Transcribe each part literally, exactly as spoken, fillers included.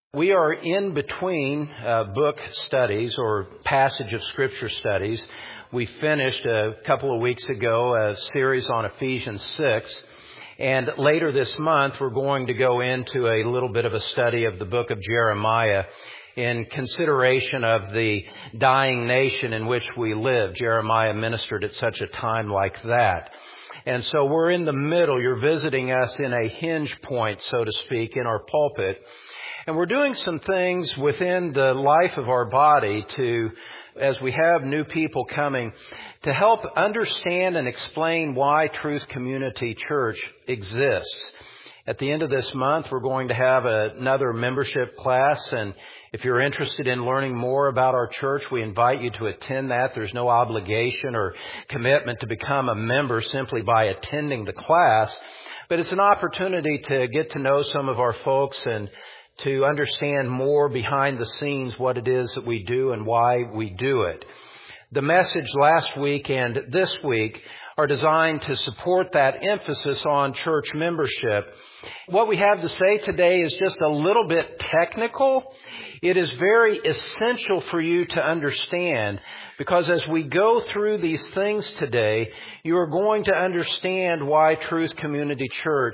We are in between uh, book studies or passage of Scripture studies. We finished a couple of weeks ago a series on Ephesians six. And later this month, we're going to go into a little bit of a study of the book of Jeremiah in consideration of the dying nation in which we live. Jeremiah ministered at such a time like that. And so we're in the middle. You're visiting us in a hinge point, so to speak, in our pulpit. And we're doing some things within the life of our body to, as we have new people coming, to help understand and explain why Truth Community Church exists. At the end of this month, we're going to have another membership class, and if you're interested in learning more about our church, we invite you to attend that. There's no obligation or commitment to become a member simply by attending the class, but it's an opportunity to get to know some of our folks and to understand more behind the scenes what it is that we do and why we do it. The message last week and this week are designed to support that emphasis on church membership. What we have to say today is just a little bit technical. It is very essential for you to understand, because as we go through these things today, you are going to understand why Truth Community Church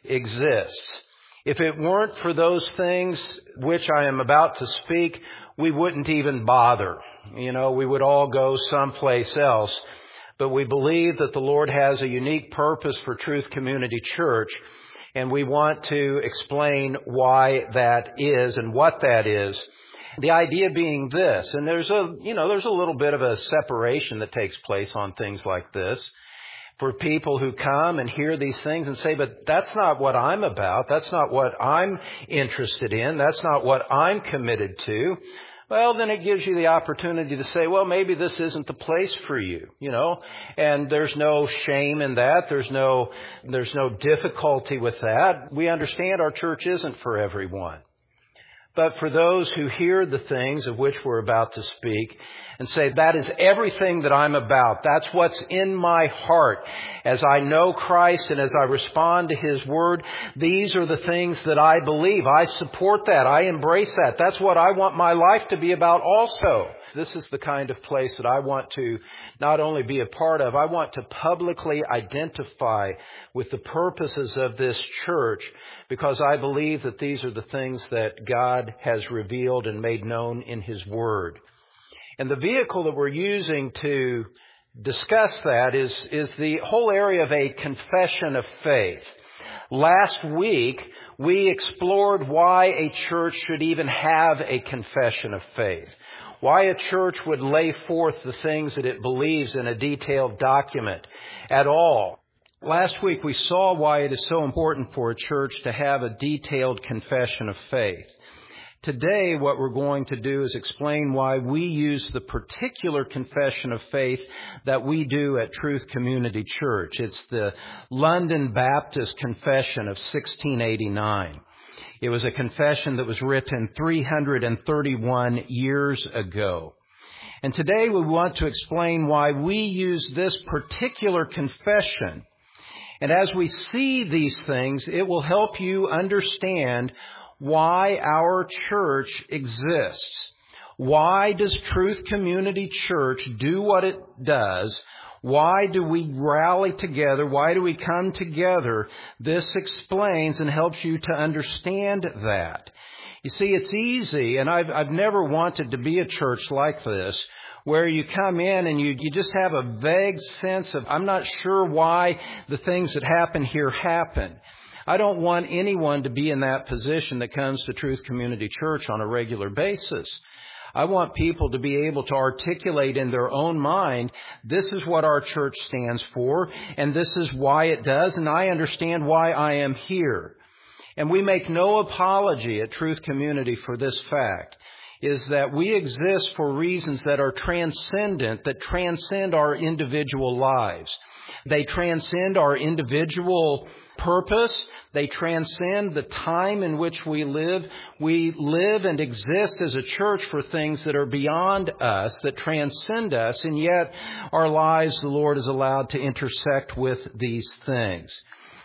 exists. If it weren't for those things which I am about to speak, we wouldn't even bother. You know, we would all go someplace else. But we believe that the Lord has a unique purpose for Truth Community Church, and we want to explain why that is and what that is. The idea being this, and there's a, you know, there's a little bit of a separation that takes place on things like this. For people who come and hear these things and say, but that's not what I'm about. That's not what I'm interested in. That's not what I'm committed to. Well, then it gives you the opportunity to say, well, maybe this isn't the place for you, you know, and there's no shame in that. There's no, there's no difficulty with that. We understand our church isn't for everyone. But for those who hear the things of which we're about to speak and say, that is everything that I'm about. That's what's in my heart. As I know Christ and as I respond to His Word, these are the things that I believe. I support that. I embrace that. That's what I want my life to be about also. This is the kind of place that I want to not only be a part of, I want to publicly identify with the purposes of this church, because I believe that these are the things that God has revealed and made known in His Word. And the vehicle that we're using to discuss that is, is the whole area of a confession of faith. Last week, we explored why a church should even have a confession of faith. Why a church would lay forth the things that it believes in a detailed document at all. Last week we saw why it is so important for a church to have a detailed confession of faith. Today what we're going to do is explain why we use the particular confession of faith that we do at Truth Community Church. It's the London Baptist Confession of sixteen eighty-nine. It was a confession that was written three hundred thirty-one years ago. And today we want to explain why we use this particular confession. And as we see these things, it will help you understand why our church exists. Why does Truth Community Church do what it does? Why do we rally together? Why do we come together? This explains and helps you to understand that. You see, it's easy, and I've, I've never wanted to be a church like this, where you come in and you, you just have a vague sense of, I'm not sure why the things that happen here happen. I don't want anyone to be in that position that comes to Truth Community Church on a regular basis. I want people to be able to articulate in their own mind, this is what our church stands for, and this is why it does, and I understand why I am here. And we make no apology at Truth Community for this fact, is that we exist for reasons that are transcendent, that transcend our individual lives. They transcend our individual purpose. They transcend the time in which we live. We live and exist as a church for things that are beyond us, that transcend us, and yet our lives, the Lord has allowed to intersect with these things.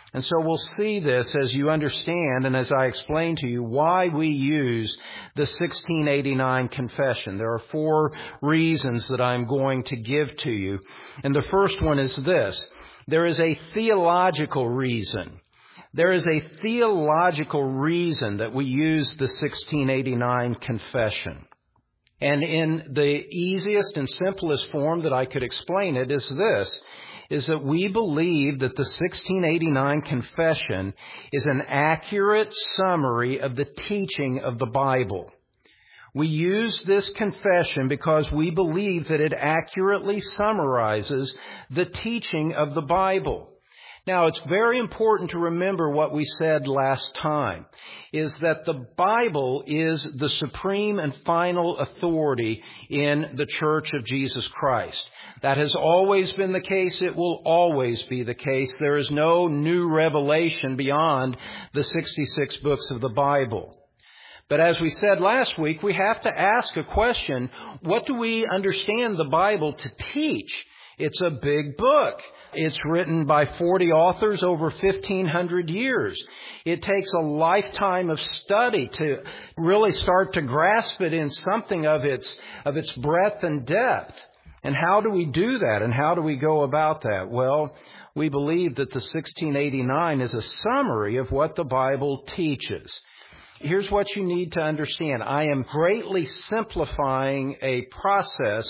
And so we'll see this as you understand and as I explain to you why we use the sixteen eighty-nine Confession. There are four reasons that I'm going to give to you. And the first one is this. There is a theological reason. There is a theological reason that we use the sixteen eighty-nine Confession. And in the easiest and simplest form that I could explain it is this, is that we believe that the sixteen eighty-nine Confession is an accurate summary of the teaching of the Bible. We use this confession because we believe that it accurately summarizes the teaching of the Bible. Now, it's very important to remember what we said last time, is that the Bible is the supreme and final authority in the Church of Jesus Christ. That has always been the case. It will always be the case. There is no new revelation beyond the sixty-six books of the Bible. But as we said last week, we have to ask a question, what do we understand the Bible to teach? It's a big book. It's written by forty authors over fifteen hundred years. It takes a lifetime of study to really start to grasp it in something of its, of its breadth and depth. And how do we do that? And how do we go about that? Well, we believe that the sixteen eighty-nine is a summary of what the Bible teaches. Here's what you need to understand. I am greatly simplifying a process,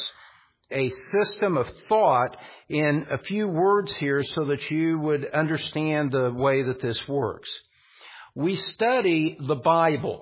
a system of thought in a few words here so that you would understand the way that this works. We study the Bible.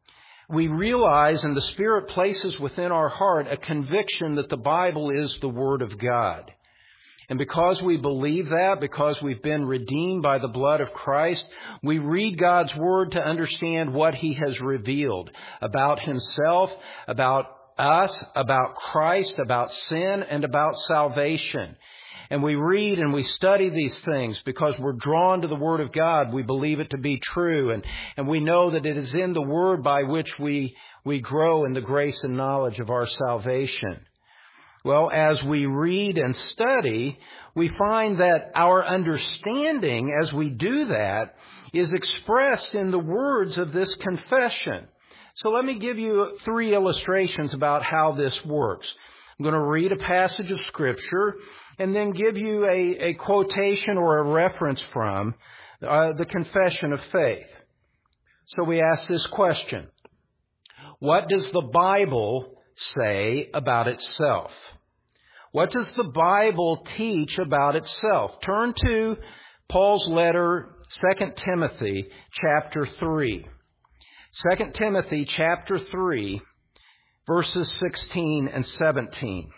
We realize, and the Spirit places within our heart, a conviction that the Bible is the Word of God. And because we believe that, because we've been redeemed by the blood of Christ, we read God's Word to understand what He has revealed about Himself, about us, about Christ, about sin, and about salvation. And we read and we study these things because we're drawn to the Word of God. We believe it to be true. And, and we know that it is in the Word by which we, we grow in the grace and knowledge of our salvation. Well, as we read and study, we find that our understanding as we do that is expressed in the words of this confession. So let me give you three illustrations about how this works. I'm going to read a passage of Scripture and then give you a, a quotation or a reference from uh, the Confession of Faith. So we ask this question. What does the Bible say about itself? What does the Bible teach about itself? Turn to Paul's letter, Second Timothy chapter three. Second Timothy chapter three, verses sixteen and seventeen.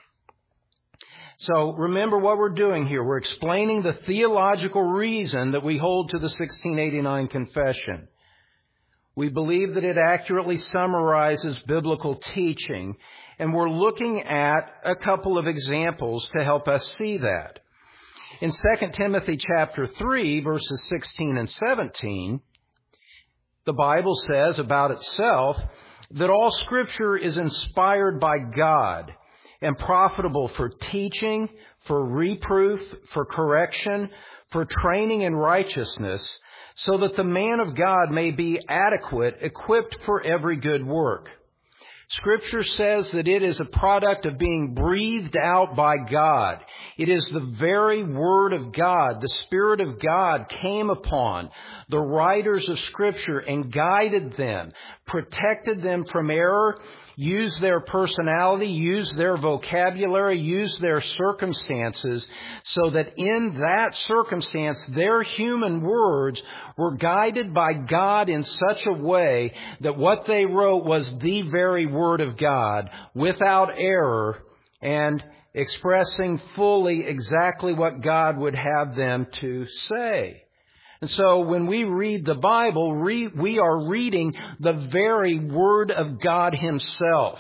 So remember what we're doing here. We're explaining the theological reason that we hold to the sixteen eighty-nine Confession. We believe that it accurately summarizes biblical teaching, and we're looking at a couple of examples to help us see that. In Second Timothy chapter three, verses sixteen and seventeen, the Bible says about itself that all Scripture is inspired by God and profitable for teaching, for reproof, for correction, for training in righteousness, so that the man of God may be adequate, equipped for every good work. Scripture says that it is a product of being breathed out by God. It is the very Word of God. The Spirit of God came upon the writers of Scripture and guided them, protected them from error, used their personality, used their vocabulary, used their circumstances, so that in that circumstance, their human words were guided by God in such a way that what they wrote was the very Word of God, without error, and expressing fully exactly what God would have them to say. And so when we read the Bible, we are reading the very Word of God Himself.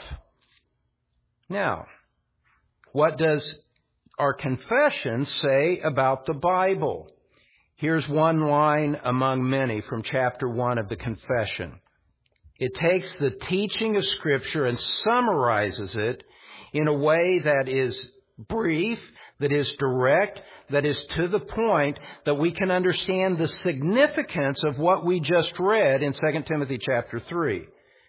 Now, what does our confession say about the Bible? Here's one line among many from chapter one of the confession. It takes the teaching of Scripture and summarizes it in a way that is brief, that is direct, that is to the point, that we can understand the significance of what we just read in Second Timothy chapter three.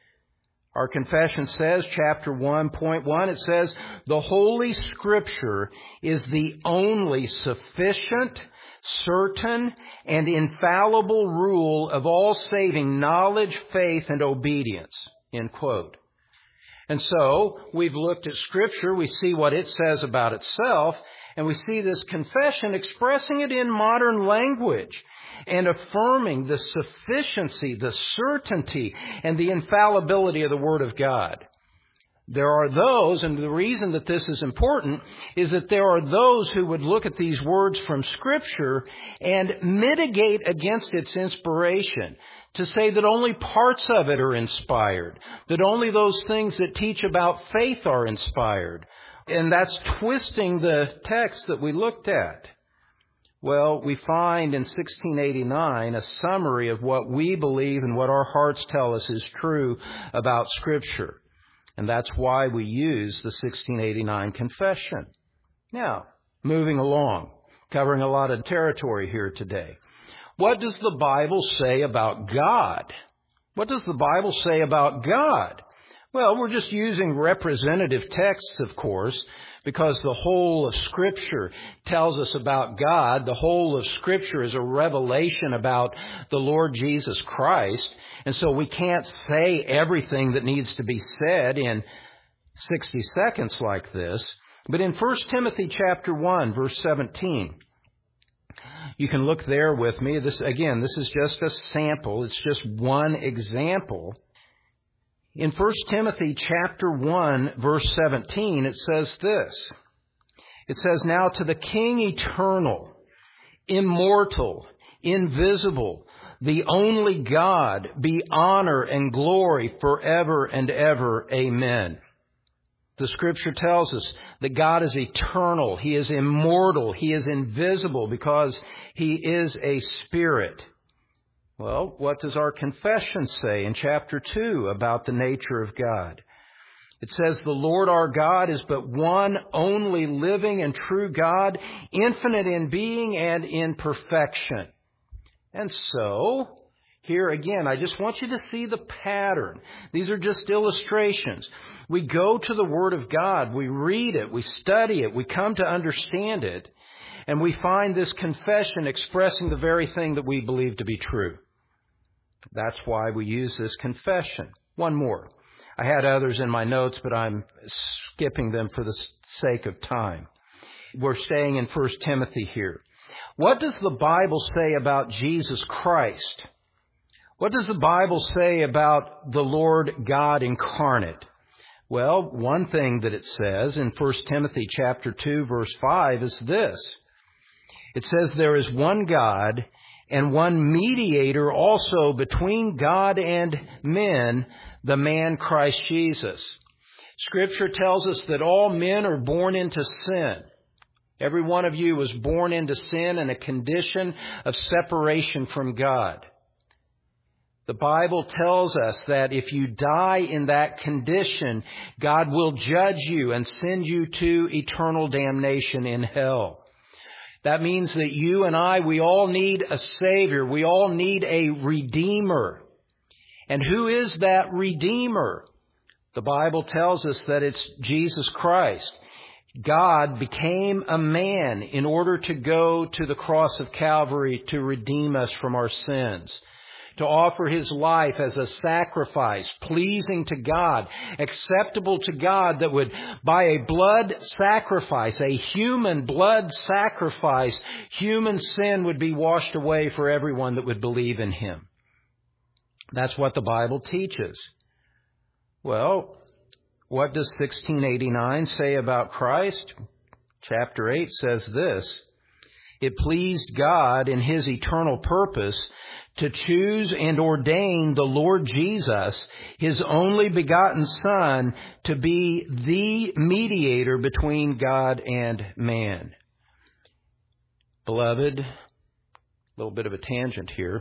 Our confession says, chapter one, point one, it says, the Holy Scripture is the only sufficient, certain, and infallible rule of all saving knowledge, faith, and obedience. End quote. And so, we've looked at Scripture, we see what it says about itself, and we see this confession expressing it in modern language and affirming the sufficiency, the certainty, and the infallibility of the Word of God. There are those, and the reason that this is important is that there are those who would look at these words from Scripture and mitigate against its inspiration, to say that only parts of it are inspired, that only those things that teach about faith are inspired. And that's twisting the text that we looked at. Well, we find in sixteen eighty-nine a summary of what we believe and what our hearts tell us is true about Scripture. And that's why we use the sixteen eighty-nine confession. Now, moving along, covering a lot of territory here today. What does the Bible say about God? What does the Bible say about God? Well, we're just using representative texts, of course, because the whole of Scripture tells us about God. The whole of Scripture is a revelation about the Lord Jesus Christ. And so we can't say everything that needs to be said in sixty seconds like this. But in First Timothy chapter one, verse seventeen, you can look there with me. This, again, this is just a sample. It's just one example. In First Timothy chapter one, verse seventeen, it says this. It says, now to the King eternal, immortal, invisible, the only God, be honor and glory forever and ever. Amen. The Scripture tells us that God is eternal. He is immortal. He is invisible because He is a spirit. Well, what does our confession say in chapter two about the nature of God? It says, the Lord our God is but one only living and true God, infinite in being and in perfection. And so, here again, I just want you to see the pattern. These are just illustrations. We go to the Word of God, we read it, we study it, we come to understand it, and we find this confession expressing the very thing that we believe to be true. That's why we use this confession. One more. I had others in my notes, but I'm skipping them for the sake of time. We're staying in First Timothy here. What does the Bible say about Jesus Christ? What does the Bible say about the Lord God incarnate? Well, one thing that it says in First Timothy chapter two, verse five is this. It says, there is one God and one mediator also between God and men, the man Christ Jesus. Scripture tells us that all men are born into sin. Every one of you was born into sin and a condition of separation from God. The Bible tells us that if you die in that condition, God will judge you and send you to eternal damnation in hell. That means that you and I, we all need a Savior. We all need a Redeemer. And who is that Redeemer? The Bible tells us that it's Jesus Christ. God became a man in order to go to the cross of Calvary to redeem us from our sins, to offer His life as a sacrifice, pleasing to God, acceptable to God, that would, by a blood sacrifice, a human blood sacrifice, human sin would be washed away for everyone that would believe in Him. That's what the Bible teaches. Well, what does sixteen eighty-nine say about Christ? Chapter eight says this. It pleased God in His eternal purpose to choose and ordain the Lord Jesus, His only begotten Son, to be the mediator between God and man. Beloved, a little bit of a tangent here.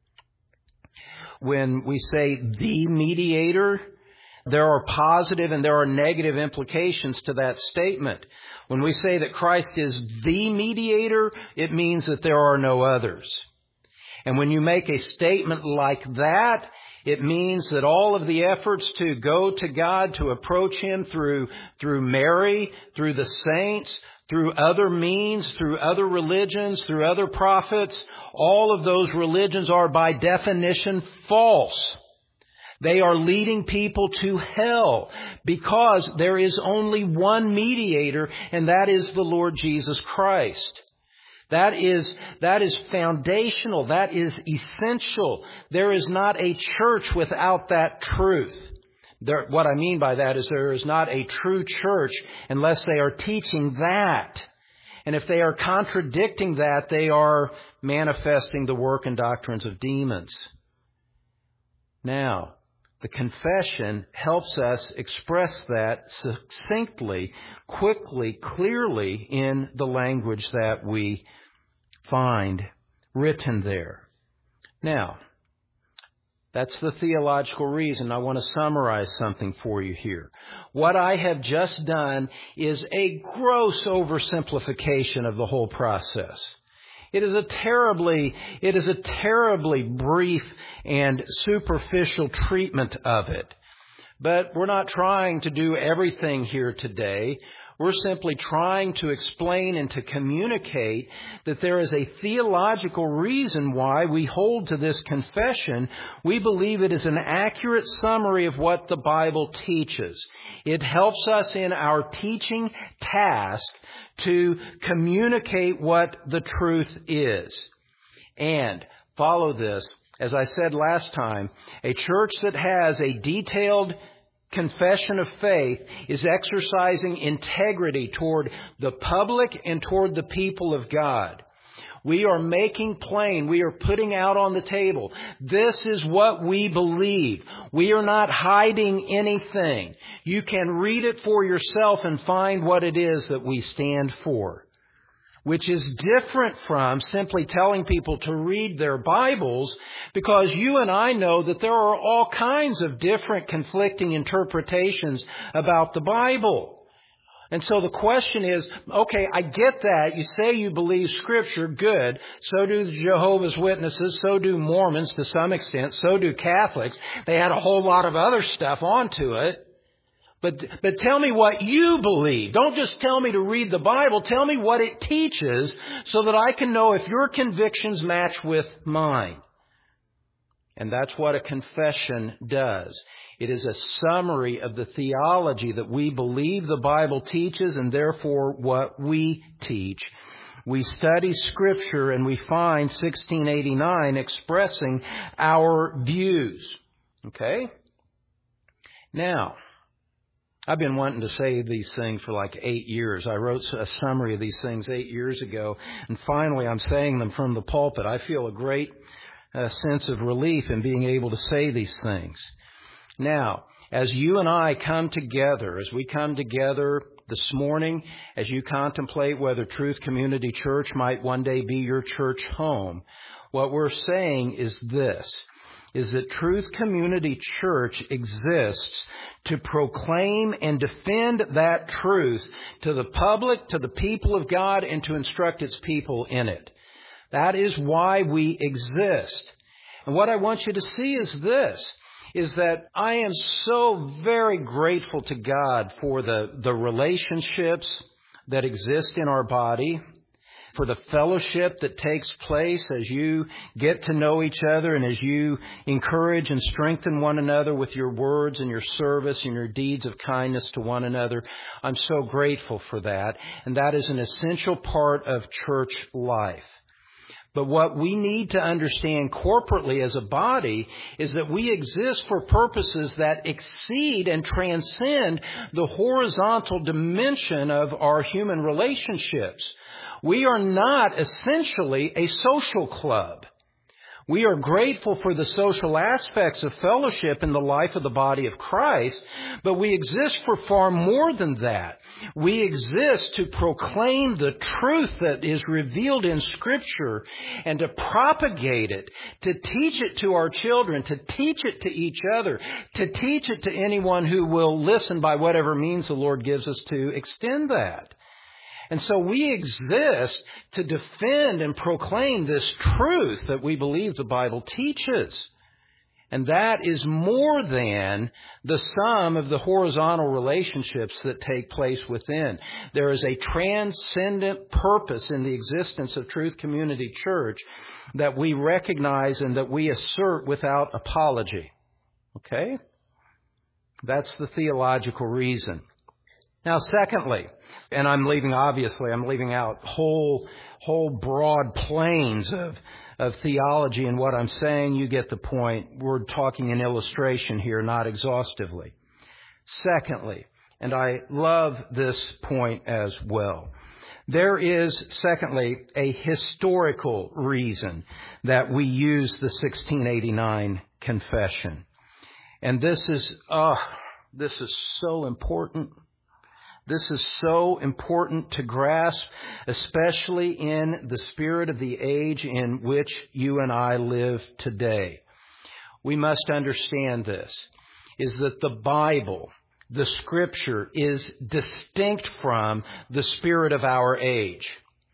When we say the mediator, there are positive and there are negative implications to that statement. When we say that Christ is the mediator, it means that there are no others. And when you make a statement like that, it means that all of the efforts to go to God, to approach Him through, through Mary, through the saints, through other means, through other religions, through other prophets, all of those religions are by definition false. They are leading people to hell because there is only one mediator, and that is the Lord Jesus Christ. That is, that is foundational. That is essential. There is not a church without that truth. There, what I mean by that is there is not a true church unless they are teaching that. And if they are contradicting that, they are manifesting the work and doctrines of demons. Now, the confession helps us express that succinctly, quickly, clearly in the language that we find written there. Now, that's the theological reason. I want to summarize something for you here. What I have just done is a gross oversimplification of the whole process. It is a terribly, it is a terribly brief and superficial treatment of it. But we're not trying to do everything here today. We're simply trying to explain and to communicate that there is a theological reason why we hold to this confession. We believe it is an accurate summary of what the Bible teaches. It helps us in our teaching task to communicate what the truth is. And follow this, as I said last time, a church that has a detailed confession of faith is exercising integrity toward the public and toward the people of God. We are making plain, we are putting out on the table, this is what we believe. We are not hiding anything. You can read it for yourself and find what it is that we stand for, which is different from simply telling people to read their Bibles, because you and I know that there are all kinds of different conflicting interpretations about the Bible. And so the question is, okay, I get that. You say you believe Scripture, good. So do the Jehovah's Witnesses, so do Mormons to some extent, so do Catholics. They add a whole lot of other stuff onto it. But, but tell me what you believe. Don't just tell me to read the Bible. Tell me what it teaches so that I can know if your convictions match with mine. And that's what a confession does. It is a summary of the theology that we believe the Bible teaches and therefore what we teach. We study Scripture and we find sixteen eighty-nine expressing our views. Okay? Now, I've been wanting to say these things for like eight years. I wrote a summary of these things eight years ago, and finally I'm saying them from the pulpit. I feel a great uh, sense of relief in being able to say these things. Now, as you and I come together, as we come together this morning, as you contemplate whether Truth Community Church might one day be your church home, what we're saying is this, is that Truth Community Church exists to proclaim and defend that truth to the public, to the people of God, and to instruct its people in it. That is why we exist. And what I want you to see is this, is that I am so very grateful to God for the, the relationships that exist in our body, for the fellowship that takes place as you get to know each other and as you encourage and strengthen one another with your words and your service and your deeds of kindness to one another. I'm so grateful for that, and that is an essential part of church life. But what we need to understand corporately as a body is that we exist for purposes that exceed and transcend the horizontal dimension of our human relationships. We are not essentially a social club. We are grateful for the social aspects of fellowship in the life of the body of Christ, but we exist for far more than that. We exist to proclaim the truth that is revealed in Scripture and to propagate it, to teach it to our children, to teach it to each other, to teach it to anyone who will listen by whatever means the Lord gives us to extend that. And so we exist to defend and proclaim this truth that we believe the Bible teaches. And that is more than the sum of the horizontal relationships that take place within. There is a transcendent purpose in the existence of Truth Community Church that we recognize and that we assert without apology. Okay? That's the theological reason. Now, secondly, and I'm leaving, obviously, I'm leaving out whole, whole broad planes of of theology and what I'm saying. You get the point. We're talking in illustration here, not exhaustively. Secondly, and I love this point as well, there is, secondly, a historical reason that we use the sixteen eighty-nine confession. And this is, oh, this is so important. This is so important to grasp, especially in the spirit of the age in which you and I live today. We must understand this, is that the Bible, the Scripture, is distinct from the spirit of our age.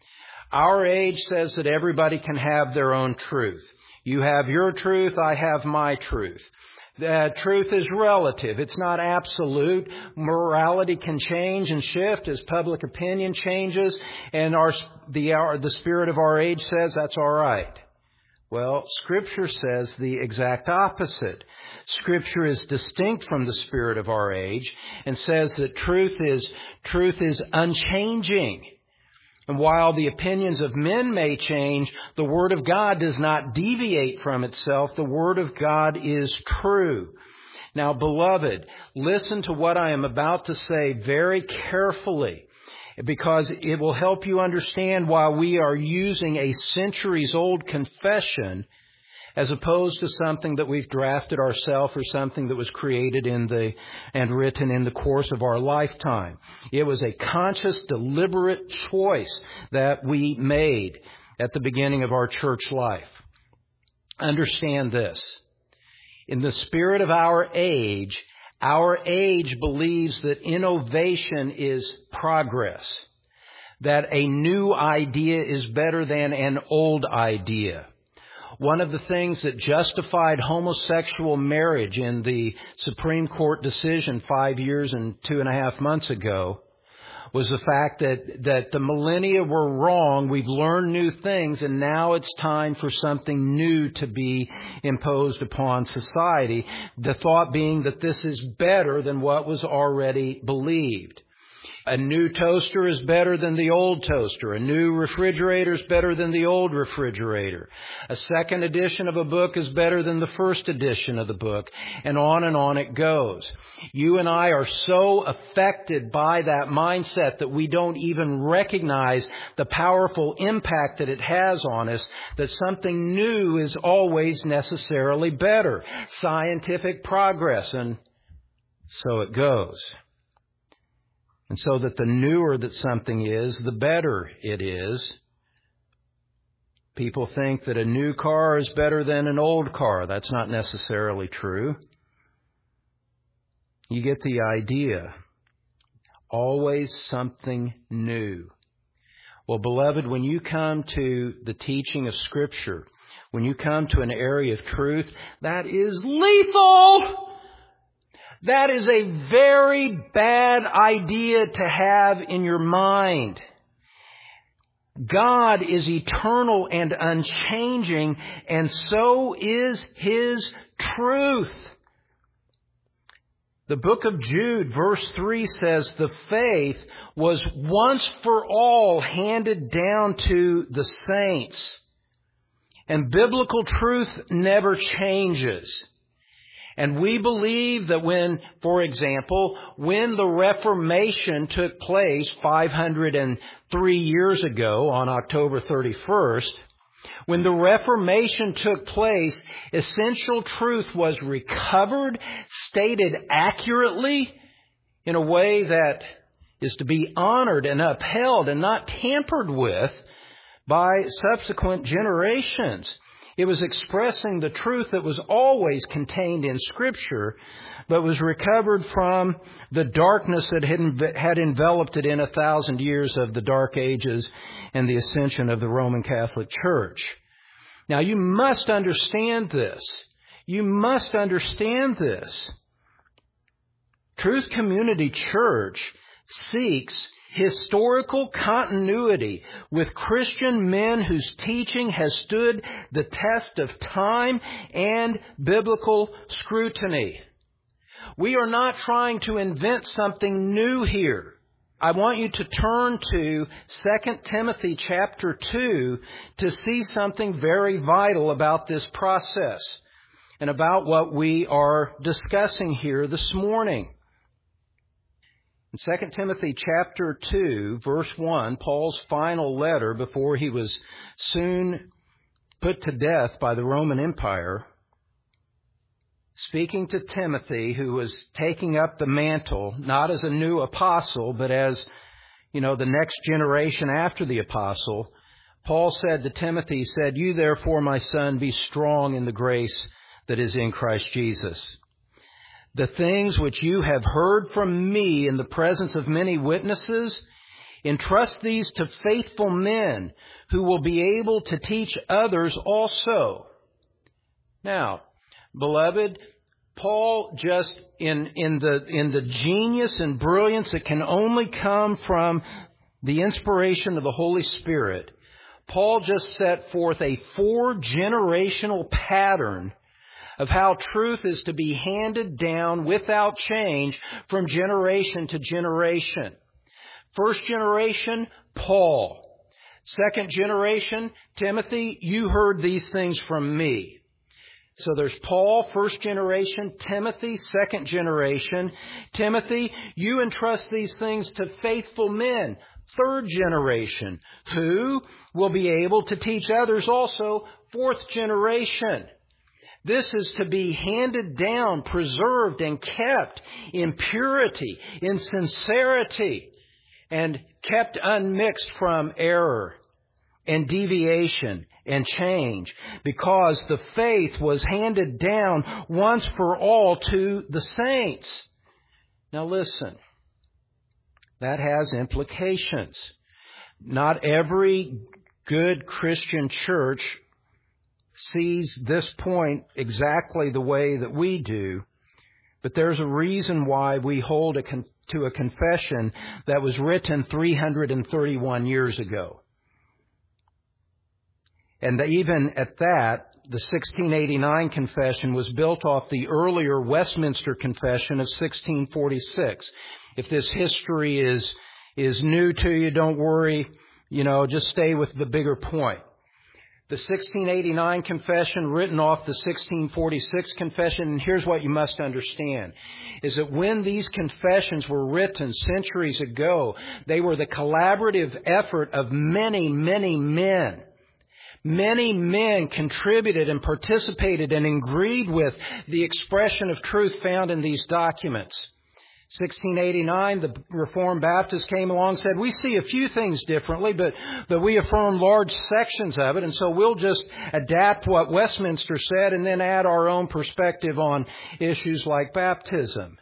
Our age says that everybody can have their own truth. You have your truth, I have my truth. The truth is relative. It's not absolute. Morality can change and shift as public opinion changes, and our the our, the spirit of our age says that's all right. Well, Scripture says the exact opposite. Scripture is distinct from the spirit of our age and says that truth is truth is unchanging. And while the opinions of men may change, the Word of God does not deviate from itself. The Word of God is true. Now, beloved, listen to what I am about to say very carefully, because it will help you understand why we are using a centuries-old confession as opposed to something that we've drafted ourselves or something that was created in the and written in the course of our lifetime. It was a conscious, deliberate choice that we made at the beginning of our church life. Understand this. In the spirit of our age, our age believes that innovation is progress, that a new idea is better than an old idea. One of the things that justified homosexual marriage in the Supreme Court decision five years and two and a half months ago was the fact that, that the millennia were wrong. We've learned new things, and now it's time for something new to be imposed upon society. The thought being that this is better than what was already believed. A new toaster is better than the old toaster. A new refrigerator is better than the old refrigerator. A second edition of a book is better than the first edition of the book. And on and on it goes. You and I are so affected by that mindset that we don't even recognize the powerful impact that it has on us, that something new is always necessarily better. Scientific progress, and so it goes. And so that the newer that something is, the better it is. People think that a new car is better than an old car. That's not necessarily true. You get the idea. Always something new. Well, beloved, when you come to the teaching of Scripture, when you come to an area of truth, that is lethal. That is a very bad idea to have in your mind. God is eternal and unchanging, and so is His truth. The book of Jude, verse three says, the faith was once for all handed down to the saints. And biblical truth never changes. And we believe that when, for example, when the Reformation took place five hundred three years ago on October thirty-first, when the Reformation took place, essential truth was recovered, stated accurately in a way that is to be honored and upheld and not tampered with by subsequent generations. It was expressing the truth that was always contained in Scripture, but was recovered from the darkness that had, had enveloped it in a thousand years of the Dark Ages and the ascension of the Roman Catholic Church. Now, you must understand this. You must understand this. Truth Community Church seeks historical continuity with Christian men whose teaching has stood the test of time and biblical scrutiny. We are not trying to invent something new here. I want you to turn to Second Timothy chapter two to see something very vital about this process and about what we are discussing here this morning. In Second Timothy chapter two, verse one, Paul's final letter before he was soon put to death by the Roman Empire, speaking to Timothy, who was taking up the mantle, not as a new apostle, but as, you know, the next generation after the apostle, Paul said to Timothy, he said, "You therefore, my son, be strong in the grace that is in Christ Jesus. The things which you have heard from me in the presence of many witnesses, entrust these to faithful men who will be able to teach others also." Now, beloved, Paul just in, in the, in the genius and brilliance that can only come from the inspiration of the Holy Spirit, Paul just set forth a four-generational pattern of how truth is to be handed down without change from generation to generation. First generation, Paul. Second generation, Timothy, you heard these things from me. So there's Paul, first generation, Timothy, second generation. Timothy, you entrust these things to faithful men, third generation, who will be able to teach others also, fourth generation. This is to be handed down, preserved, and kept in purity, in sincerity, and kept unmixed from error and deviation and change, because the faith was handed down once for all to the saints. Now listen, that has implications. Not every good Christian church sees this point exactly the way that we do, but there's a reason why we hold a con- to a confession that was written three hundred thirty-one years ago. And even at that, the sixteen eighty-nine confession was built off the earlier Westminster Confession of sixteen forty-six. If this history is is new to you, don't worry. You know, just stay with the bigger point. The sixteen eighty-nine confession written off the sixteen forty-six confession, and here's what you must understand, is that when these confessions were written centuries ago, they were the collaborative effort of many, many men. Many men contributed and participated and agreed with the expression of truth found in these documents. sixteen eighty-nine, the Reformed Baptists came along and said, we see a few things differently, but, but we affirm large sections of it, and so we'll just adapt what Westminster said and then add our own perspective on issues like baptism.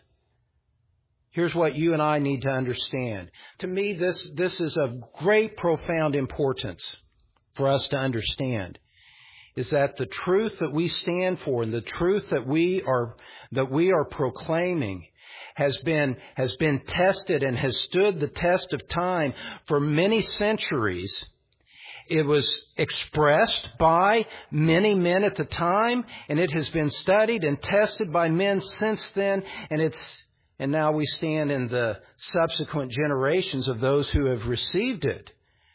Here's what you and I need to understand. To me, this, this is of great, profound importance for us to understand, is that the truth that we stand for and the truth that we are, that we are proclaiming has been, has been tested and has stood the test of time for many centuries. It was expressed by many men at the time, and it has been studied and tested by men since then, and it's, and now we stand in the subsequent generations of those who have received it.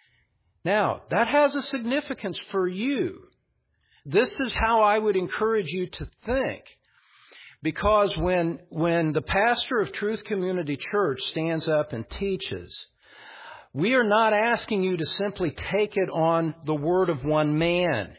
Now, that has a significance for you. This is how I would encourage you to think. Because when, when the pastor of Truth Community Church stands up and teaches, we are not asking you to simply take it on the word of one man.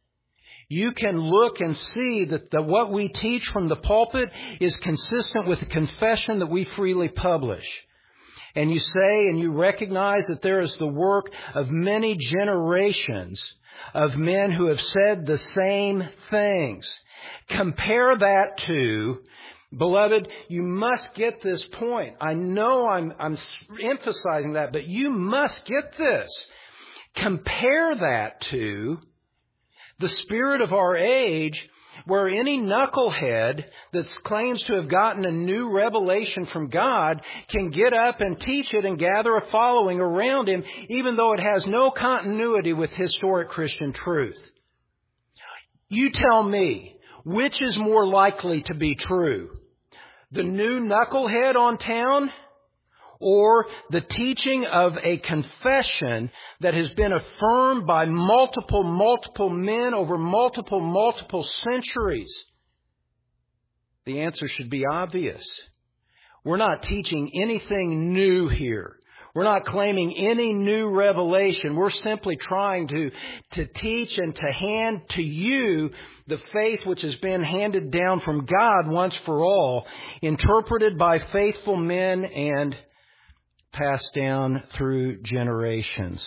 You can look and see that the, what we teach from the pulpit is consistent with the confession that we freely publish. And you say and you recognize that there is the work of many generations of men who have said the same things. Compare that to, beloved, you must get this point. I know I'm, I'm emphasizing that, but you must get this. Compare that to the spirit of our age, where any knucklehead that claims to have gotten a new revelation from God can get up and teach it and gather a following around him, even though it has no continuity with historic Christian truth. You tell me, which is more likely to be true? The new knucklehead on town, or the teaching of a confession that has been affirmed by multiple, multiple men over multiple, multiple centuries? The answer should be obvious. We're not teaching anything new here. We're not claiming any new revelation. We're simply trying to, to teach and to hand to you the faith which has been handed down from God once for all, interpreted by faithful men and passed down through generations.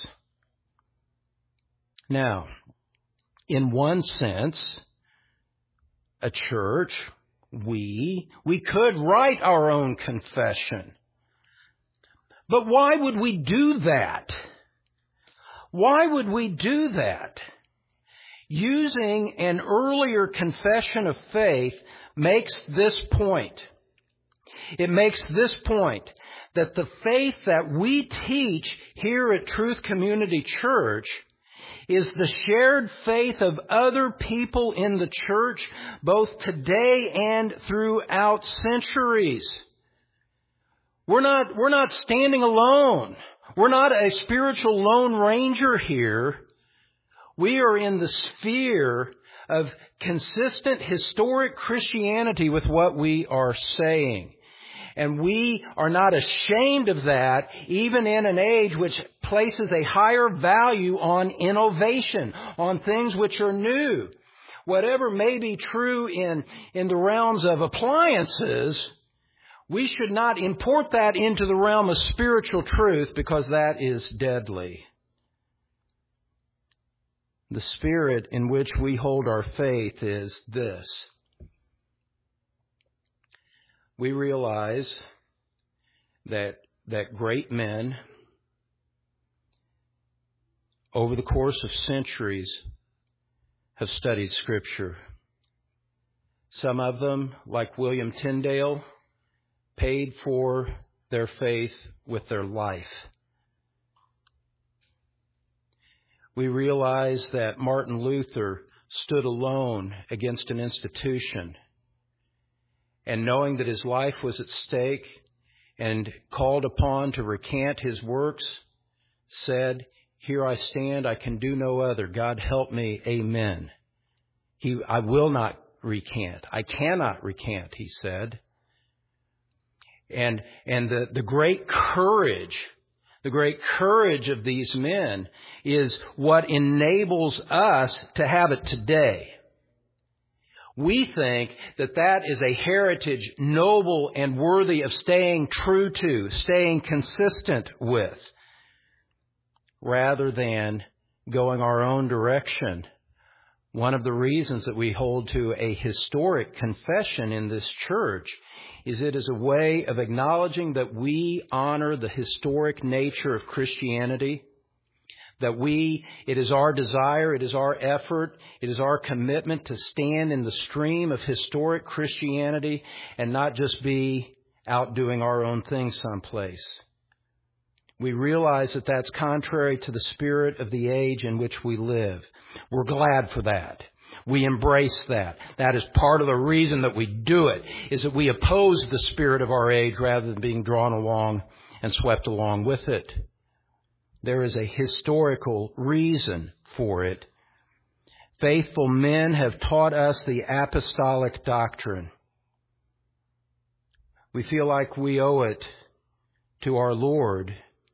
Now, in one sense, a church, we, we could write our own confession. But why would we do that? Why would we do that? Using an earlier confession of faith makes this point. It makes this point, that the faith that we teach here at Truth Community Church is the shared faith of other people in the church, both today and throughout centuries. We're not, we're not standing alone. We're not a spiritual lone ranger here. We are in the sphere of consistent historic Christianity with what we are saying. And we are not ashamed of that, even in an age which places a higher value on innovation, on things which are new. Whatever may be true in, in the realms of appliances, we should not import that into the realm of spiritual truth, because that is deadly. The spirit in which we hold our faith is this. We realize that that great men over the course of centuries have studied Scripture. Some of them, like William Tyndale, paid for their faith with their life. We realize that Martin Luther stood alone against an institution, and knowing that his life was at stake and called upon to recant his works, said, "Here I stand, I can do no other. God help me, amen." He, I will not recant. I cannot recant, he said. And, and the, the great courage, the great courage of these men is what enables us to have it today. We think that that is a heritage noble and worthy of staying true to, staying consistent with, rather than going our own direction. One of the reasons that we hold to a historic confession in this church is it is a way of acknowledging that we honor the historic nature of Christianity, that we, it is our desire, it is our effort, it is our commitment to stand in the stream of historic Christianity and not just be out doing our own thing someplace. We realize that that's contrary to the spirit of the age in which we live. We're glad for that. We embrace that. That is part of the reason that we do it, is that we oppose the spirit of our age rather than being drawn along and swept along with it. There is a historical reason for it. Faithful men have taught us the apostolic doctrine. We feel like we owe it to our Lord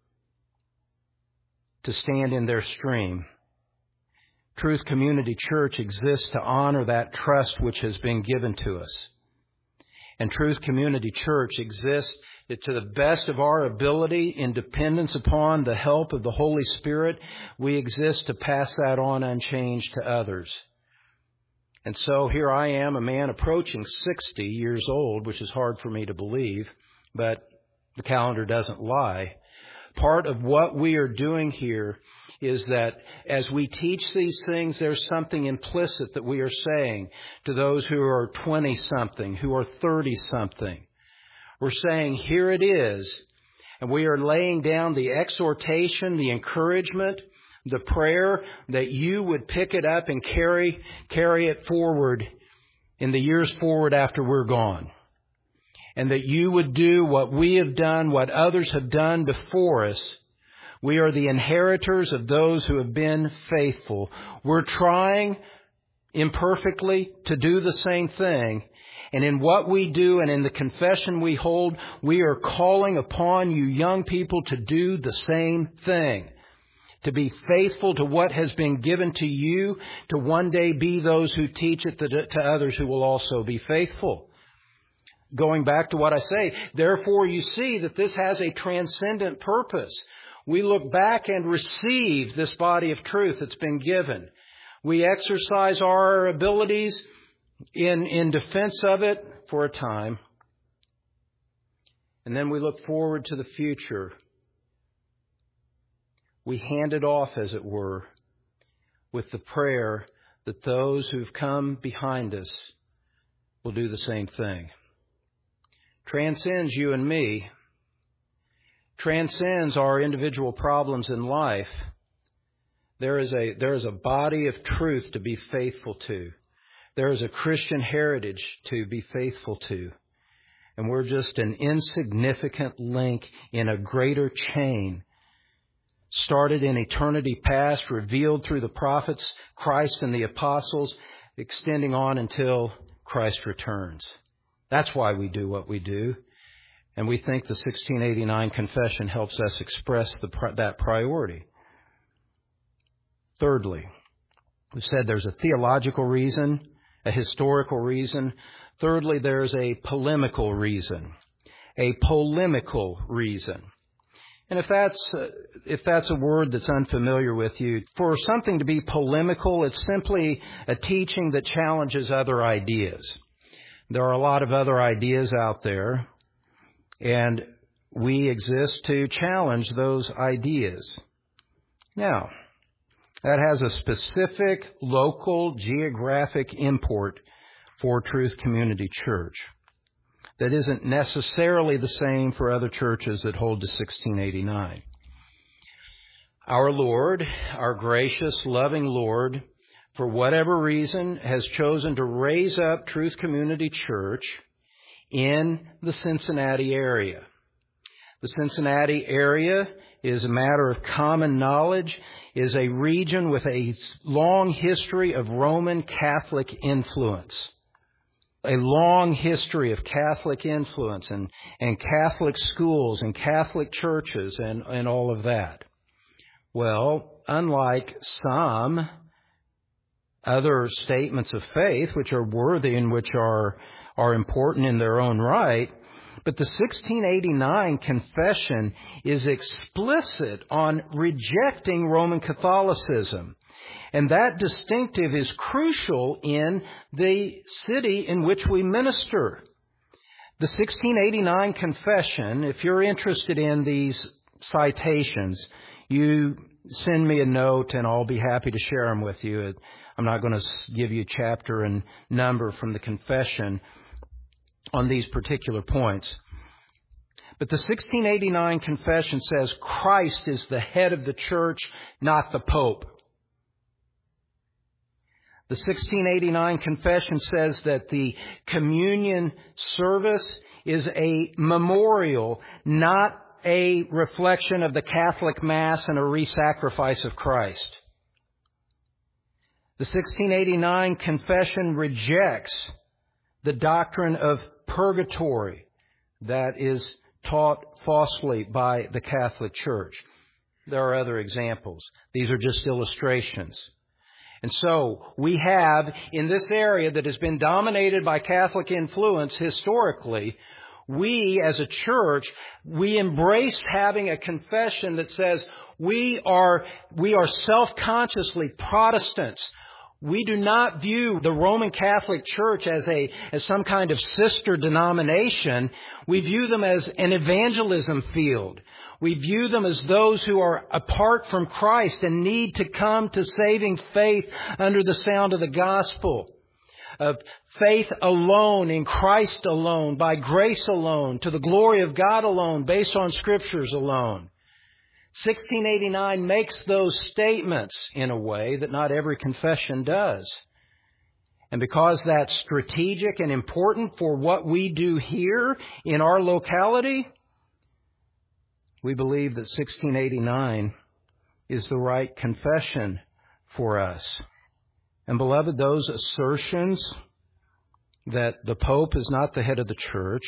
to stand in their stream. Truth Community Church exists to honor that trust which has been given to us. And Truth Community Church exists that to the best of our ability, in dependence upon the help of the Holy Spirit, we exist to pass that on unchanged to others. And so here I am, a man approaching sixty years old, which is hard for me to believe, but the calendar doesn't lie. Part of what we are doing here is that as we teach these things, there's something implicit that we are saying to those who are twenty-something, who are thirty-something. We're saying, here it is, and we are laying down the exhortation, the encouragement, the prayer that you would pick it up and carry, carry it forward in the years forward after we're gone. And that you would do what we have done, what others have done before us. We are the inheritors of those who have been faithful. We're trying imperfectly to do the same thing. And in what we do and in the confession we hold, we are calling upon you young people to do the same thing. To be faithful to what has been given to you, to one day be those who teach it to others who will also be faithful. Going back to what I say, therefore you see that this has a transcendent purpose. We look back and receive this body of truth that's been given. We exercise our abilities in, in defense of it for a time. And then we look forward to the future. We hand it off, as it were, with the prayer that those who've come behind us will do the same thing. Transcends you and me. Transcends our individual problems in life. There is a, there is a body of truth to be faithful to. There is a Christian heritage to be faithful to. And we're just an insignificant link in a greater chain, started in eternity past, revealed through the prophets, Christ and the apostles, extending on until Christ returns. That's why we do what we do. And we think the sixteen eighty-nine Confession helps us express the, that priority. Thirdly, we said there's a theological reason, a historical reason. Thirdly, there's a polemical reason. A polemical reason. And if that's, uh, if that's a word that's unfamiliar with you, for something to be polemical, it's simply a teaching that challenges other ideas. There are a lot of other ideas out there, and we exist to challenge those ideas. Now, that has a specific local geographic import for Truth Community Church that isn't necessarily the same for other churches that hold to sixteen eighty-nine. Our Lord, our gracious, loving Lord, for whatever reason, has chosen to raise up Truth Community Church in the Cincinnati area. The Cincinnati area is a matter of common knowledge, is a region with a long history of Roman Catholic influence. A long history of Catholic influence and, and Catholic schools and Catholic churches and, and all of that. Well, unlike some other statements of faith, which are worthy and which are, are important in their own right, but the sixteen eighty-nine Confession is explicit on rejecting Roman Catholicism. And that distinctive is crucial in the city in which we minister. The sixteen eighty-nine Confession, if you're interested in these citations, you send me a note and I'll be happy to share them with you. I'm not going to give you chapter and number from the Confession on these particular points. But the sixteen eighty-nine Confession says Christ is the head of the church, not the Pope. The sixteen eighty-nine Confession says that the communion service is a memorial, not a reflection of the Catholic Mass and a re-sacrifice of Christ. The sixteen eighty-nine Confession rejects the doctrine of purgatory that is taught falsely by the Catholic Church. There are other examples. These are just illustrations. And so we have, in this area that has been dominated by Catholic influence historically, We, as a church, we embrace having a confession that says we are, we are self-consciously Protestants. We do not view the Roman Catholic Church as a, as some kind of sister denomination. We view them as an evangelism field. We view them as those who are apart from Christ and need to come to saving faith under the sound of the gospel. Of faith alone, in Christ alone, by grace alone, to the glory of God alone, based on Scriptures alone. sixteen eighty-nine makes those statements in a way that not every confession does. And because that's strategic and important for what we do here in our locality, we believe that sixteen eighty-nine is the right confession for us. And beloved, those assertions that the Pope is not the head of the church,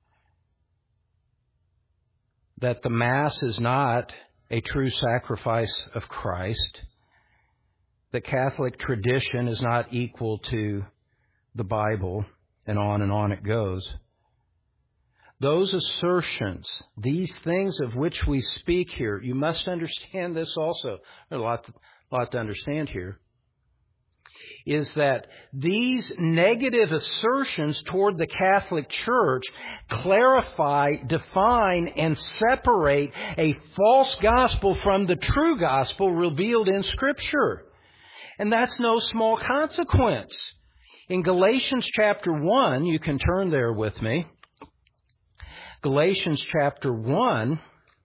that the Mass is not a true sacrifice of Christ, that Catholic tradition is not equal to the Bible, and on and on it goes. Those assertions, these things of which we speak here, you must understand this also. There's a lot to, a lot to understand here. Is that these negative assertions toward the Catholic Church clarify, define, and separate a false gospel from the true gospel revealed in Scripture. And that's no small consequence. In Galatians chapter one, you can turn there with me. Galatians chapter one,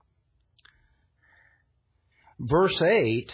verse eight,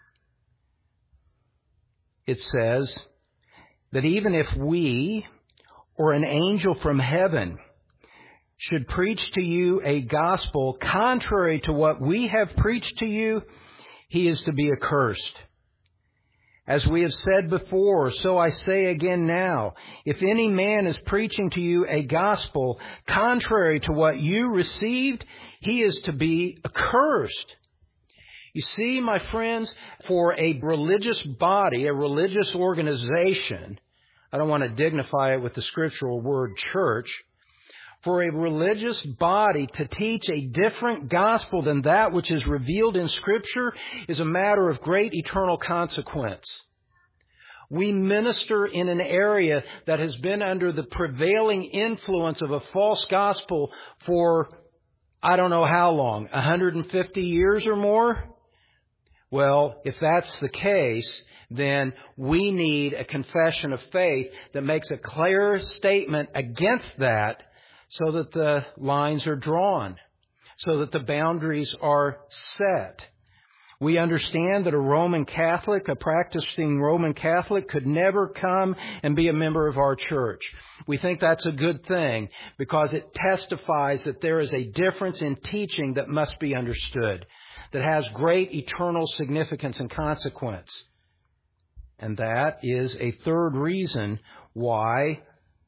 it says that even if we or an angel from heaven should preach to you a gospel contrary to what we have preached to you, he is to be accursed. As we have said before, so I say again now, if any man is preaching to you a gospel contrary to what you received, he is to be accursed. You see, my friends, for a religious body, a religious organization, I don't want to dignify it with the scriptural word church, for a religious body to teach a different gospel than that which is revealed in Scripture is a matter of great eternal consequence. We minister in an area that has been under the prevailing influence of a false gospel for, I don't know how long, one hundred fifty years or more? Well, if that's the case, then we need a confession of faith that makes a clear statement against that so that the lines are drawn, so that the boundaries are set. We understand that a Roman Catholic, a practicing Roman Catholic, could never come and be a member of our church. We think that's a good thing because it testifies that there is a difference in teaching that must be understood, that has great eternal significance and consequence. And that is a third reason why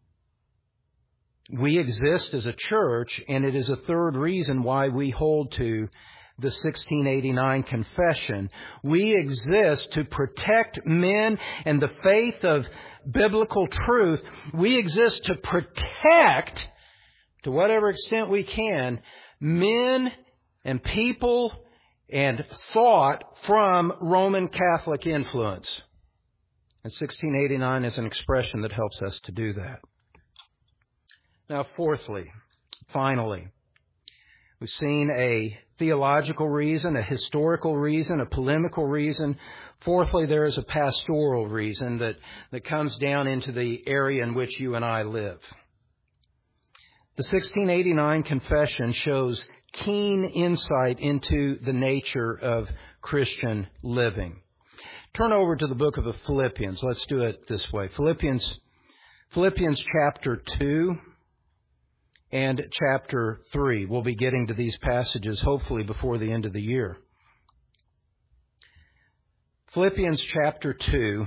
we exist as a church, and it is a third reason why we hold to the sixteen eighty-nine confession. We exist to protect men and the faith of biblical truth. We exist to protect, to whatever extent we can, men and people and thought from Roman Catholic influence. And sixteen eighty-nine is an expression that helps us to do that. Now, fourthly, finally, we've seen a theological reason, a historical reason, a polemical reason. Fourthly, there is a pastoral reason that, that comes down into the area in which you and I live. The sixteen eighty-nine confession shows keen insight into the nature of Christian living. Turn over to the book of the Philippians. Let's do it this way. Philippians, Philippians chapter two and chapter three. We'll be getting to these passages hopefully before the end of the year. Philippians chapter two,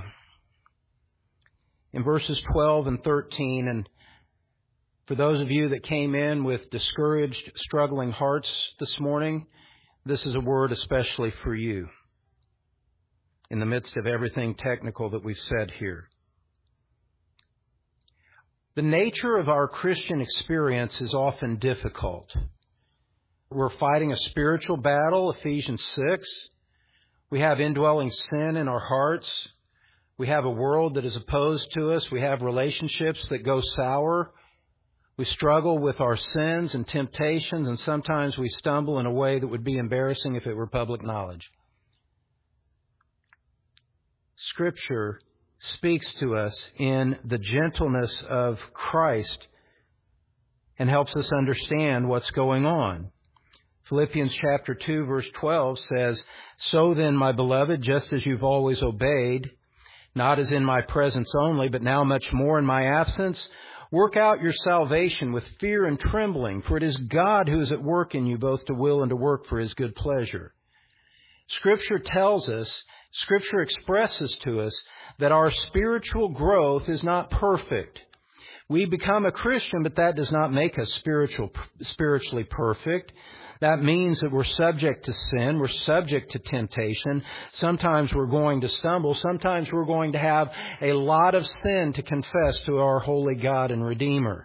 in verses twelve and thirteen. And for those of you that came in with discouraged, struggling hearts this morning, this is a word especially for you in the midst of everything technical that we've said here. The nature of our Christian experience is often difficult. We're fighting a spiritual battle, Ephesians six. We have indwelling sin in our hearts. We have a world that is opposed to us. We have relationships that go sour. We struggle with our sins and temptations, and sometimes we stumble in a way that would be embarrassing if it were public knowledge. Scripture speaks to us in the gentleness of Christ and helps us understand what's going on. Philippians chapter two, verse twelve says, "So then, my beloved, just as you've always obeyed, not as in my presence only, but now much more in my absence, work out your salvation with fear and trembling, for it is God who is at work in you both to will and to work for His good pleasure." Scripture tells us, Scripture expresses to us that our spiritual growth is not perfect. We become a Christian, but that does not make us spiritual, spiritually perfect. That means that we're subject to sin. We're subject to temptation. Sometimes we're going to stumble. Sometimes we're going to have a lot of sin to confess to our holy God and Redeemer.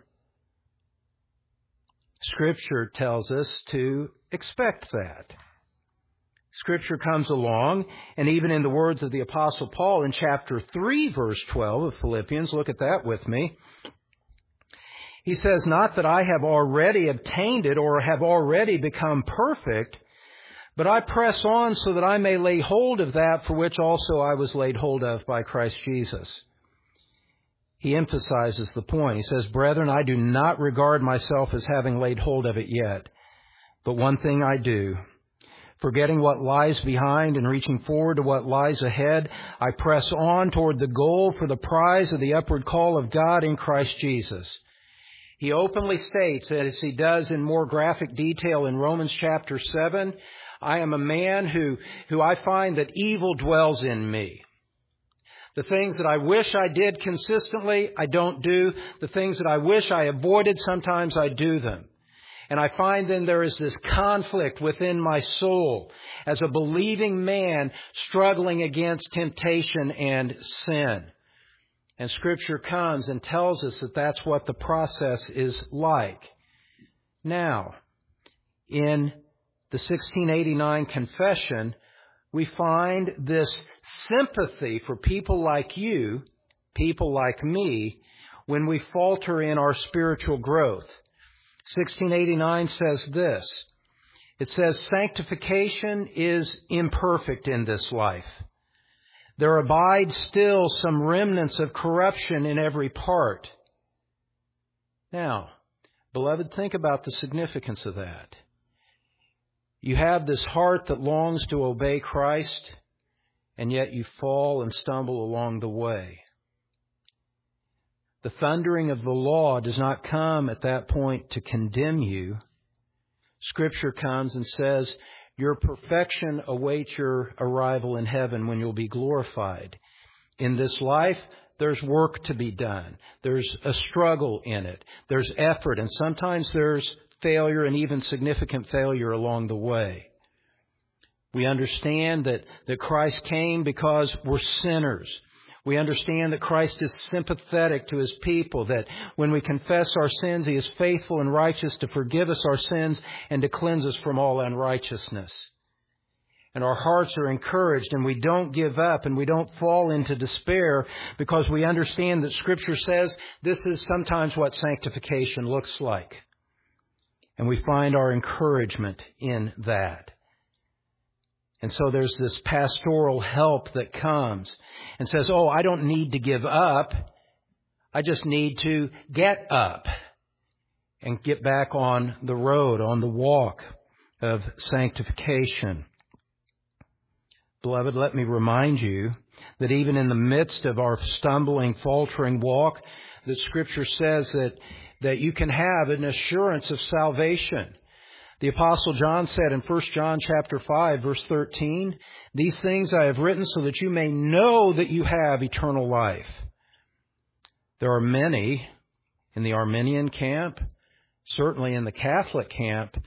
Scripture tells us to expect that. Scripture comes along, and even in the words of the Apostle Paul in chapter three, verse twelve of Philippians, look at that with me. He says, "Not that I have already obtained it or have already become perfect, but I press on so that I may lay hold of that for which also I was laid hold of by Christ Jesus." He emphasizes the point. He says, "Brethren, I do not regard myself as having laid hold of it yet, but one thing I do, forgetting what lies behind and reaching forward to what lies ahead, I press on toward the goal for the prize of the upward call of God in Christ Jesus." He openly states, as he does in more graphic detail in Romans chapter seven, "I am a man who, who I find that evil dwells in me. The things that I wish I did consistently, I don't do. The things that I wish I avoided, sometimes I do them. And I find then there is this conflict within my soul as a believing man struggling against temptation and sin." And Scripture comes and tells us that that's what the process is like. Now, in the sixteen eighty-nine Confession, we find this sympathy for people like you, people like me, when we falter in our spiritual growth. sixteen eighty-nine says this. It says, "Sanctification is imperfect in this life. There abide still some remnants of corruption in every part." Now, beloved, think about the significance of that. You have this heart that longs to obey Christ, and yet you fall and stumble along the way. The thundering of the law does not come at that point to condemn you. Scripture comes and says, your perfection awaits your arrival in heaven when you'll be glorified. In this life, there's work to be done. There's a struggle in it. There's effort, and sometimes there's failure and even significant failure along the way. We understand that, that Christ came because we're sinners. We understand that Christ is sympathetic to His people, that when we confess our sins, He is faithful and righteous to forgive us our sins and to cleanse us from all unrighteousness. And our hearts are encouraged, and we don't give up, and we don't fall into despair, because we understand that Scripture says this is sometimes what sanctification looks like. And we find our encouragement in that. And so there's this pastoral help that comes and says, oh, I don't need to give up. I just need to get up and get back on the road, on the walk of sanctification. Beloved, let me remind you that even in the midst of our stumbling, faltering walk, the Scripture says that, that you can have an assurance of salvation. The Apostle John said in First John chapter five, verse thirteen, "These things I have written so that you may know that you have eternal life." There are many in the Arminian camp, certainly in the Catholic camp,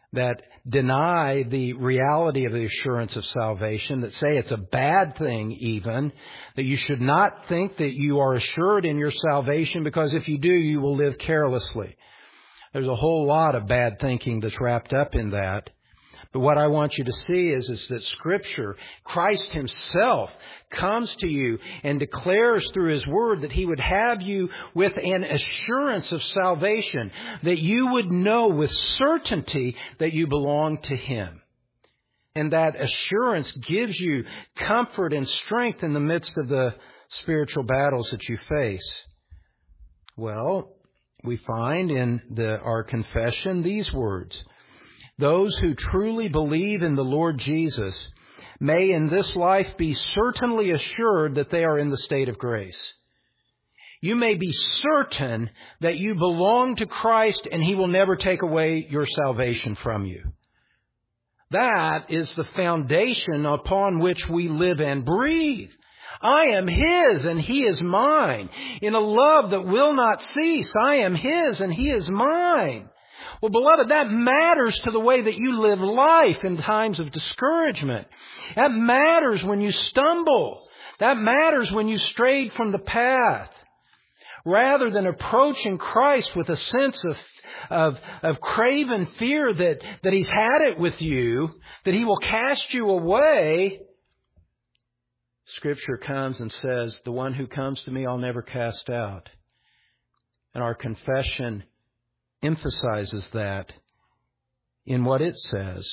that deny the reality of the assurance of salvation, that say it's a bad thing even, that you should not think that you are assured in your salvation because if you do, you will live carelessly. There's a whole lot of bad thinking that's wrapped up in that. But what I want you to see is, is that Scripture, Christ Himself, comes to you and declares through His Word that He would have you with an assurance of salvation, that you would know with certainty that you belong to Him. And that assurance gives you comfort and strength in the midst of the spiritual battles that you face. Well, we find in the, our confession these words: those who truly believe in the Lord Jesus may in this life be certainly assured that they are in the state of grace. You may be certain that you belong to Christ and He will never take away your salvation from you. That is the foundation upon which we live and breathe. I am His and He is mine. In a love that will not cease, I am His and He is mine. Well, beloved, that matters to the way that you live life in times of discouragement. That matters when you stumble. That matters when you strayed from the path. Rather than approaching Christ with a sense of, of, of craven fear that, that He's had it with you, that He will cast you away, Scripture comes and says, the one who comes to me I'll never cast out. And our confession emphasizes that in what it says.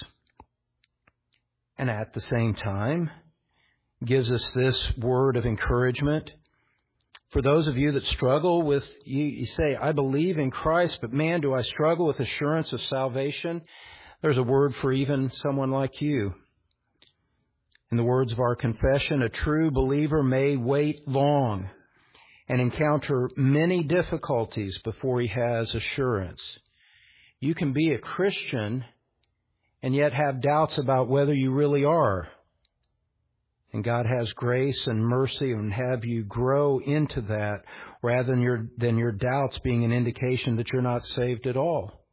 And at the same time, gives us this word of encouragement. For those of you that struggle with, you, you say, I believe in Christ, but man, do I struggle with assurance of salvation? There's a word for even someone like you. In the words of our confession, a true believer may wait long and encounter many difficulties before he has assurance. You can be a Christian and yet have doubts about whether you really are. And God has grace and mercy and have you grow into that rather than your, than your doubts being an indication that you're not saved at all.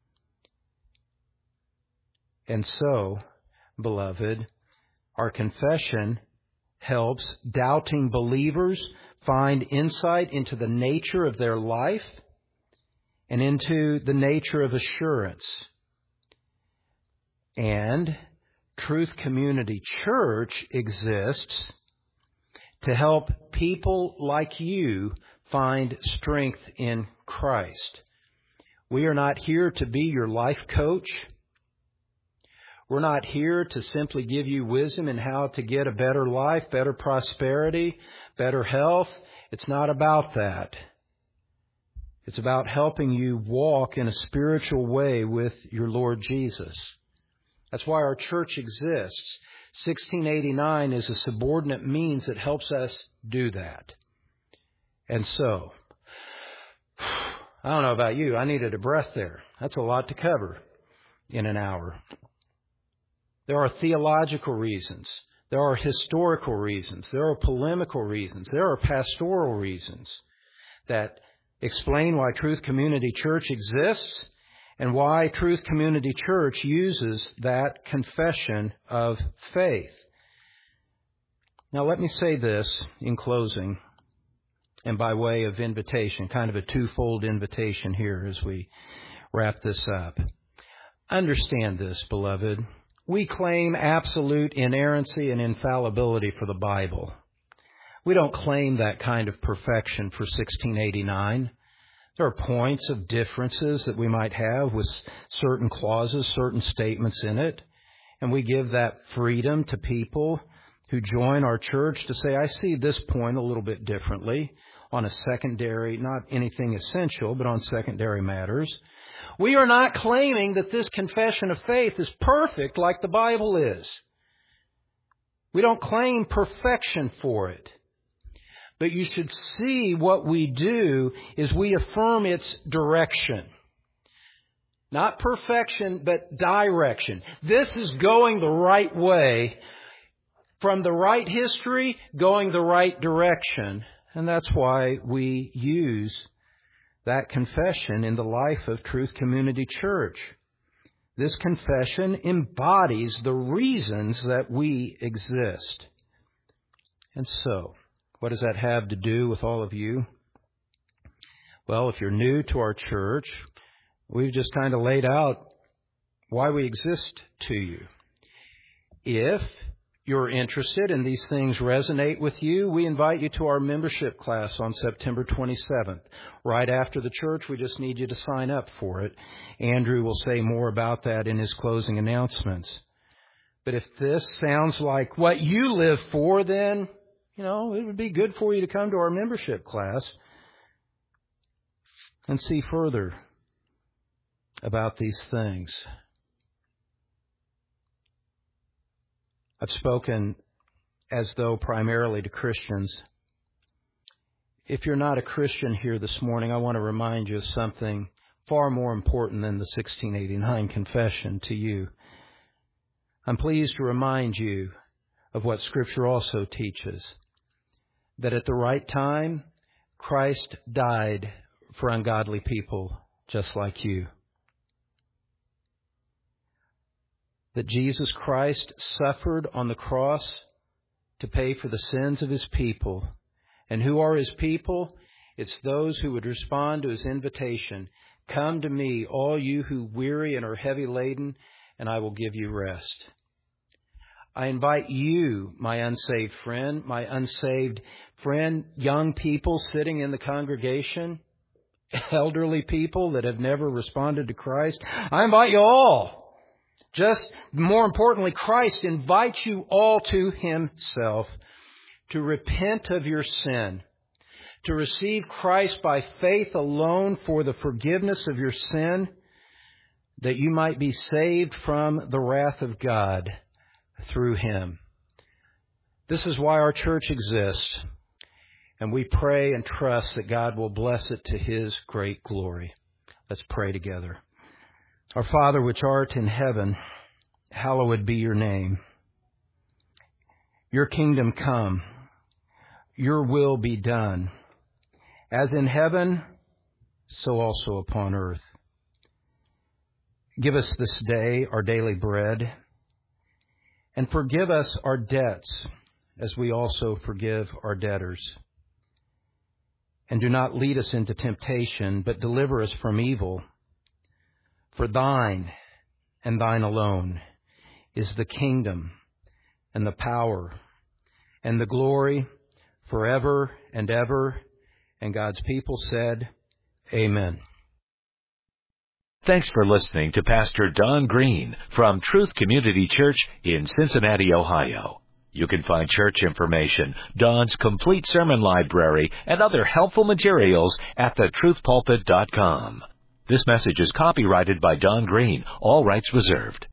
And so, beloved, our confession helps doubting believers find insight into the nature of their life and into the nature of assurance. And Truth Community Church exists to help people like you find strength in Christ. We are not here to be your life coach. We're not here to simply give you wisdom in how to get a better life, better prosperity, better health. It's not about that. It's about helping you walk in a spiritual way with your Lord Jesus. That's why our church exists. sixteen eighty-nine is a subordinate means that helps us do that. And so, I don't know about you, I needed a breath there. That's a lot to cover in an hour. There are theological reasons. There are historical reasons. There are polemical reasons. There are pastoral reasons that explain why Truth Community Church exists and why Truth Community Church uses that confession of faith. Now, let me say this in closing and by way of invitation, kind of a twofold invitation here as we wrap this up. Understand this, beloved. We claim absolute inerrancy and infallibility for the Bible. We don't claim that kind of perfection for sixteen eighty-nine. There are points of differences that we might have with certain clauses, certain statements in it. And we give that freedom to people who join our church to say, I see this point a little bit differently on a secondary, not anything essential, but on secondary matters. We are not claiming that this confession of faith is perfect like the Bible is. We don't claim perfection for it. But you should see what we do is we affirm its direction. Not perfection, but direction. This is going the right way, from the right history, going the right direction. And that's why we use that confession in the life of Truth Community Church. This confession embodies the reasons that we exist. And so, what does that have to do with all of you? Well, if you're new to our church, we've just kind of laid out why we exist to you. If you're interested and these things resonate with you, we invite you to our membership class on September twenty-seventh. Right after the church, we just need you to sign up for it. Andrew will say more about that in his closing announcements. But if this sounds like what you live for, then, you know, it would be good for you to come to our membership class and see further about these things. I've spoken as though primarily to Christians. If you're not a Christian here this morning, I want to remind you of something far more important than the sixteen eighty-nine confession to you. I'm pleased to remind you of what Scripture also teaches, that at the right time, Christ died for ungodly people just like you. That Jesus Christ suffered on the cross to pay for the sins of His people. And who are His people? It's those who would respond to His invitation. Come to me, all you who weary and are heavy laden, and I will give you rest. I invite you, my unsaved friend, my unsaved friend, young people sitting in the congregation, elderly people that have never responded to Christ. I invite you all. Just more importantly, Christ invites you all to Himself to repent of your sin, to receive Christ by faith alone for the forgiveness of your sin, that you might be saved from the wrath of God through Him. This is why our church exists, and we pray and trust that God will bless it to His great glory. Let's pray together. Our Father, which art in heaven, hallowed be your name. Your kingdom come. Your will be done, as in heaven, so also upon earth. Give us this day our daily bread, and forgive us our debts, as we also forgive our debtors. And do not lead us into temptation, but deliver us from evil. For thine, and thine alone, is the kingdom, and the power, and the glory, forever and ever. And God's people said, Amen. Thanks for listening to Pastor Don Green from Truth Community Church in Cincinnati, Ohio. You can find church information, Don's complete sermon library, and other helpful materials at the truth pulpit dot com. This message is copyrighted by Don Green, all rights reserved.